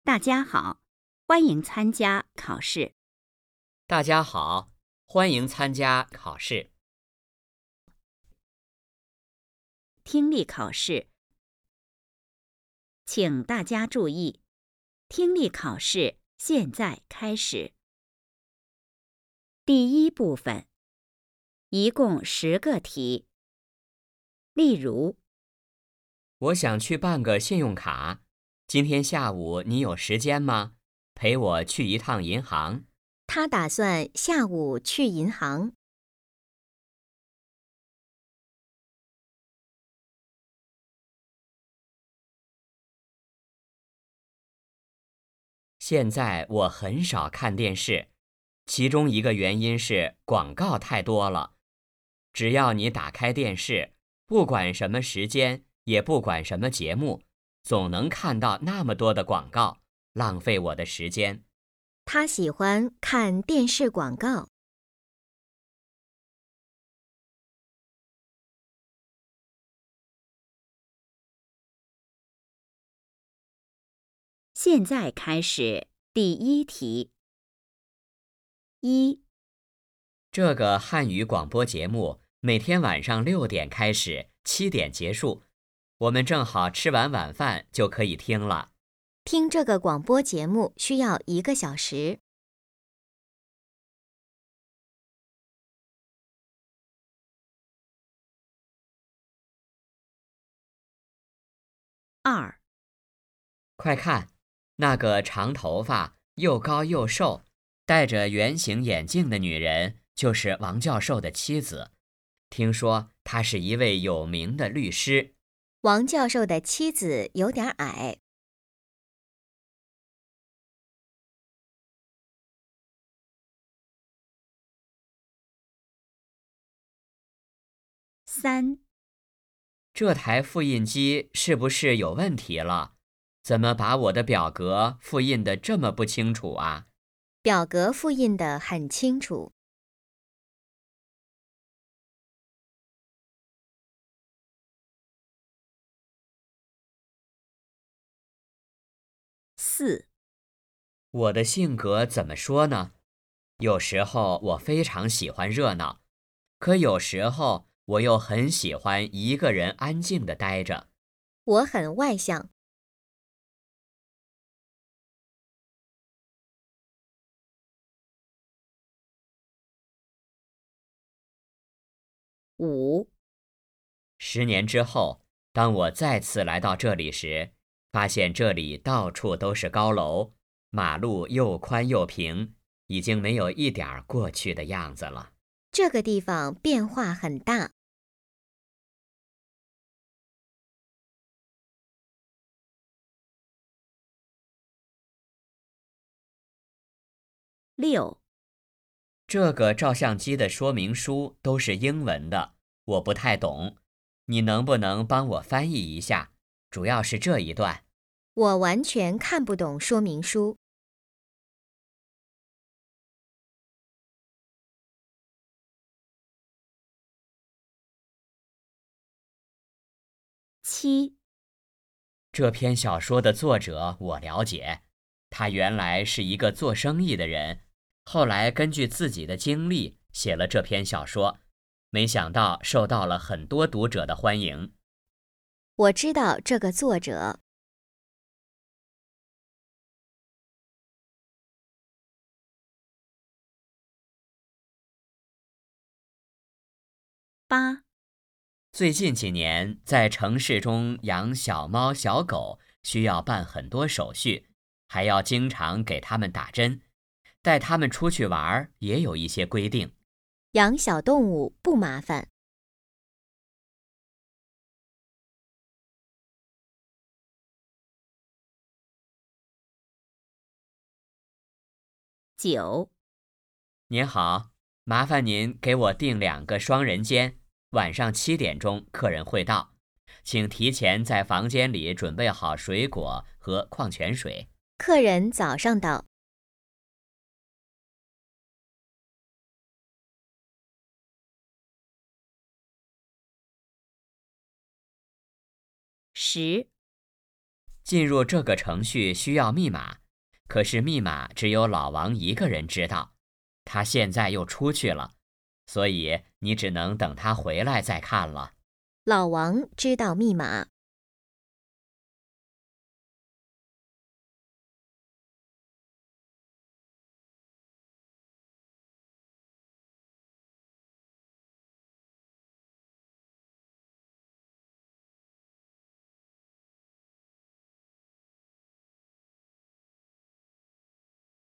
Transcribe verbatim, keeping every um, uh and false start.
大家好，欢迎参加考试。 大家好，欢迎参加考试。 听力考试，请大家注意，听力考试现在开始。第一部分，一共十个题。例如， 我想去办个信用卡，今天下午你有时间吗？陪我去一趟银行。 他打算下午去银行。 现在我很少看电视，其中一个原因是广告太多了。只要你打开电视，不管什么时间，也不管什么节目，总能看到那么多的广告，浪费我的时间。 他喜欢看电视广告。 现在开始第一题。一、 这个汉语广播节目每天晚上六点开始，七点结束，我们正好吃完晚饭就可以听了。 听这个广播节目需要一个小时。 二、 快看，那个长头发、又高又瘦、戴着圆形眼镜的女人，就是王教授的妻子。听说她是一位有名的律师。 王教授的妻子有点矮。 三、 这台复印机是不是有问题了？怎么把我的表格复印得这么不清楚啊？ 表格复印得很清楚。 四、 我的性格怎么说呢？有时候我非常喜欢热闹，可有时候我又很喜欢一个人安静地待着。 我很外向。 五、 十年之后，当我再次来到这里时，发现这里到处都是高楼，马路又宽又平，已经没有一点儿过去的样子了。 这个地方变化很大。 六、 这个照相机的说明书都是英文的，我不太懂，你能不能帮我翻译一下？主要是这一段。 我完全看不懂说明书。 七、 这篇小说的作者我了解，他原来是一个做生意的人，后来根据自己的经历写了这篇小说，没想到受到了很多读者的欢迎。 我知道这个作者。 八、 最近几年，在城市中养小猫小狗需要办很多手续，还要经常给它们打针，带它们出去玩也有一些规定。 养小动物不麻烦。 九、 您好，麻烦您给我订两个双人间，晚上七点钟客人会到，请提前在房间里准备好水果和矿泉水。 客人早上到。 十、 进入这个程序需要密码，可是密码只有老王一个人知道，他现在又出去了，所以你只能等他回来再看了。 老王知道密码。